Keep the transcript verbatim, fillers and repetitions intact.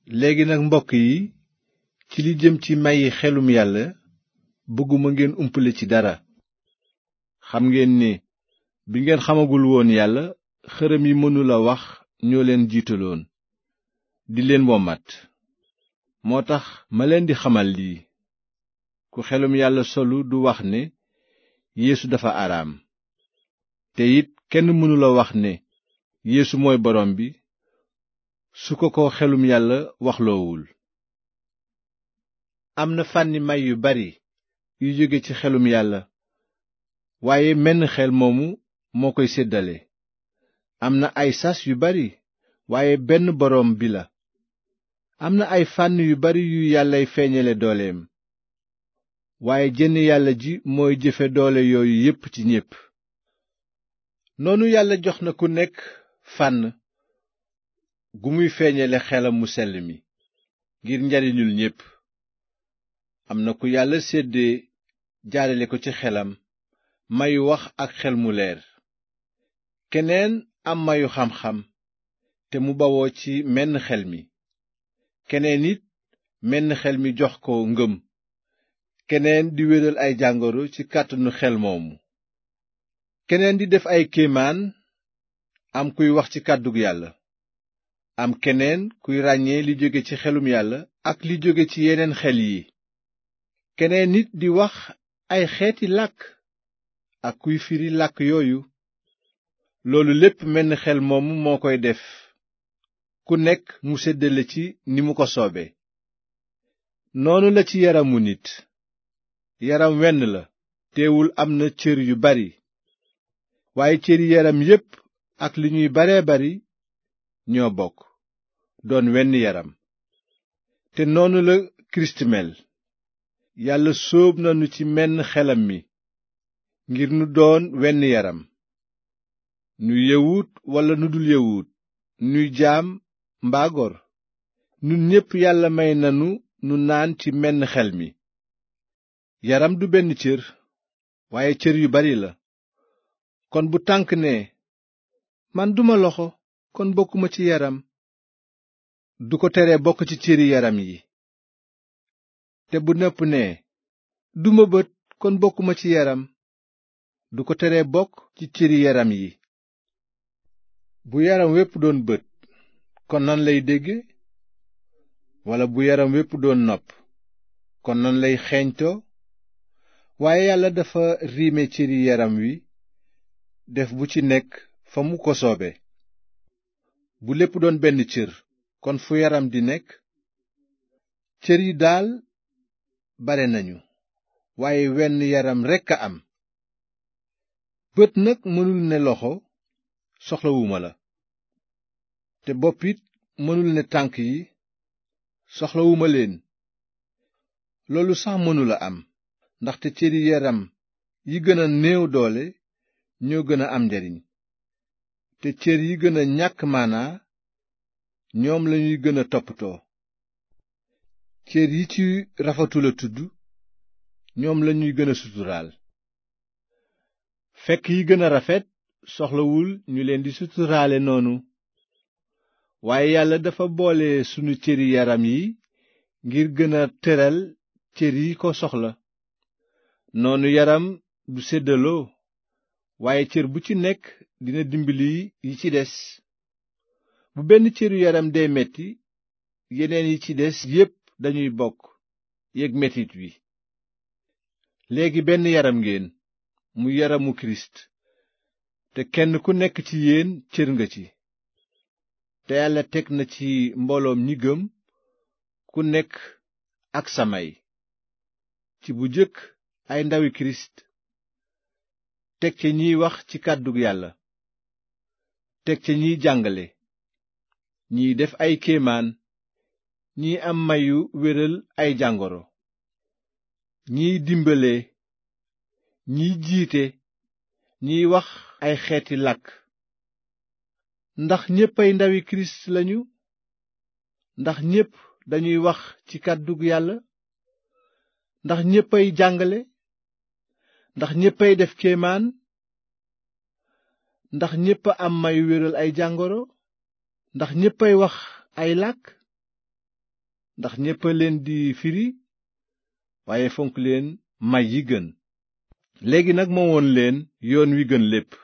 léegi nag mbokk yi ci li jëm ci mayi xelum yàlla bëgguma ngeen umpale ci dara. xam ngeen ne bi ngeen xamagul woon yàlla xërëm yi mënula wax ñoo leen jiitaloon di leen wommat. moo tax ma leen di xamal lii: ku xelum yàlla solu du wax ne yeesu dafa araam. te it kenn mënula wax ne yeesu mooy borom bi su ko ko xelum yàlla waxloowul. am na fànni may yu bari yu jóge ci xelum yàlla, waaye menn xel moomu moo koy séddale. am na ay sas yu bari, waaye benn boroom bi la. am na ay fànn yu bari yu yàllay feeñale dooleem, waaye jenn yàlla ji mooy jëfe doole yooyu yépp ci ñépp. noonu yàlla jox na ku nekk fànn gu muy feeñale xelam mu sell mi ngir njariñul ñépp. am na ku yàlla séddee jaarale ko ci xelam mayu wax ak xel mu leer. keneen am mayu xam-xam te mu bawoo ci menn xel mi. keneen it menn xel mi jox ko ngëm. keneen di wéral ay jàngoro ci kàttanu xel moomu. keneen di def ay kéemaan. am kuy wax ci kàddug yàlla. am keneen kuy ràññee li jóge ci xelum yàlla ak li jóge ci yeneen xel yi. keneen nit di wax ay xeeti làkk ak kuy firi làkk yooyu. loolu lépp menn xel moomu moo koy def, ku nekk mu séddale ci ni mu ko soobe. noonu la ci yaramu nit. yaram wenn la, teewul am na cër yu bari, waaye cëri yaram yépp ak li ñuy baree bari ñoo bokk doon wenn yaram. te noonu la kirist mel. yàlla sóob nanu ci menn xelam mi ngir nu doon wenn yaram, nuy yawut walla nu dul yawut, nuy jaam mbaa gor, nun ñépp yàlla may nanu nu naan ci menn xel mi. yaram du benn cër, waaye cër yu bari la. kon bu tànk ne man duma loxo, kon bokkuma ci yaram, du ko teree bokk ci cëri yaram yi. te bu nopp ne duma bët, kon bokkuma ci yaram, du ko teree bokk ci cëri yaram yi. bu yaram wépp doon bët, kon nan lay dégge? walla bu yaram wépp doon nopp, kon nan lay xeeñtoo? waaye yàlla dafa riime cëri yaram wi def bu ci nekk fa mu ko soobe. bu lépp doon benn cër, kon fu yaram di nekk? cër yi daal bare nañu, waaye wenn yaram rekk a am. bët nag mënul ne loxo, soxlawuma la. te bopp it mënul ne tànk yi, soxlawuma leen. loolu sax mënula am, ndaxte cëri yaram yi gën a néew doole ñoo gën a am njariñ, te cër yi gën a ñàkk maanaa ñoom lañuy gën a toppatoo. cër yi ci rafetula tudd ñoom lañuy gën a suturaal. fekk yi gën a rafet soxlawul ñu leen di suturaale noonu. waaye yàlla dafa boole sunu cëri yaram yi ngir gën a teral cër yi ko soxla. noonu yaram du séddaloo, waaye cër bu ci nekk dina dimbali yi ci des. bu benn cëru yaram dee metti, yeneen yi ci des yépp dañuy bokk yég metit wi. léegi benn yaram ngeen, mu yaramu kirist, te kenn ku nekk ci yéen cër nga ci. te yàlla teg na ci mbooloom ñi gëm ku nekk ak sa may. ci bu jëkk ay ndawi kirist, teg ca ñiy wax ci kàddug yàlla, teg ca ñiy jàngale, ñiy def ay kéemaan, ñiy am mayu wéral ay jàngoro, ñiy dimbale, ñiy jiite, ñiy wax ay xeeti làkk. ndax ñépp ay ndawi kirist lañu? ndax ñépp dañuy wax ci kàddug yàlla? ndax ñépp ay jàngale? ndax ñépp ay def kéemaan? ndax ñépp a am mayu wéral ay jàngoro? ndax ñépp ay wax ay làkk? ndax ñépp a leen di firi waaye fonk leen may yi gën. léegi nag ma won leen yoon wi gën lépp.